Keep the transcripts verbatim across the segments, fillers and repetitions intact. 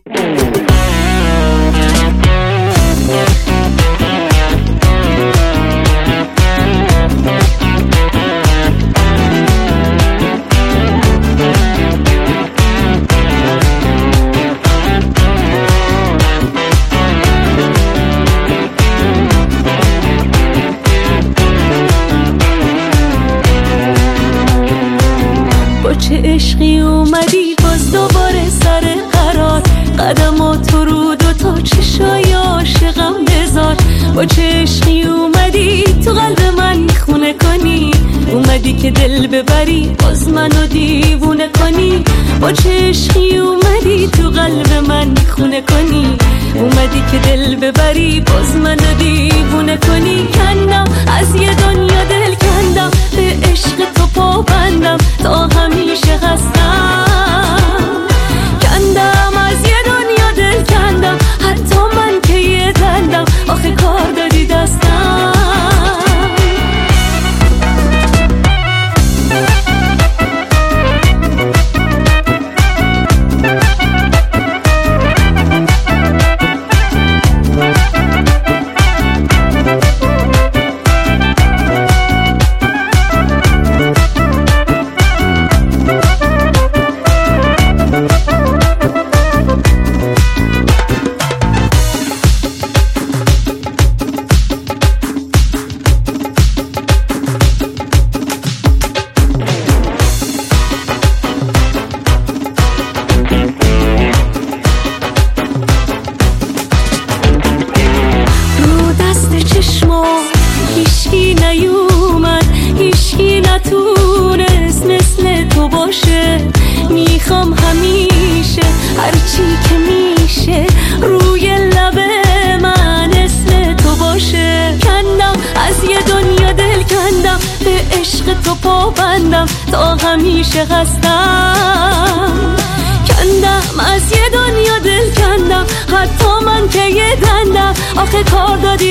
چه عشقی اومدی باز دوباره سر قرار، قدماتو رو دو تا چشای عاشقم بذار. با چه عشقی اومدی تو قلب من خونه کنی، اومدی که دل ببری باز منو دیوونه کنی. با چه عشقی اومدی تو قلب من خونه کنی، اومدی که دل ببری باز منو دیوونه کنی. کندم از یه دنیا دل کندم، به عشق تو پابندم تا همیشه هستم. کندم از یه دنیا دل کندم، حتی من که یه دندم آخه کار دادی دستم. هیشکی نیومد، هیشکی نتونست مثل تو باشه. میخوام همیشه هرچی که میشه روی لب من اسم تو باشه. کندم از یه دنیا دل کندم، به عشق تو پابندم تا همیشه هستم. کندم از یه دنیا دل کندم، حتی من که یه دندم آخه کار دادی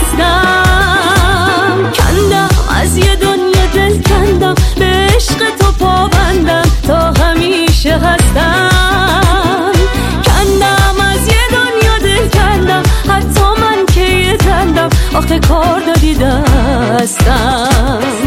دستم. کندم از یه دنیا دل کندم، به عشق تو پابندم تا همیشه هستم. کندم از یه دنیا دل کندم، حتی من که یه دندم آخه کار دادی دستم.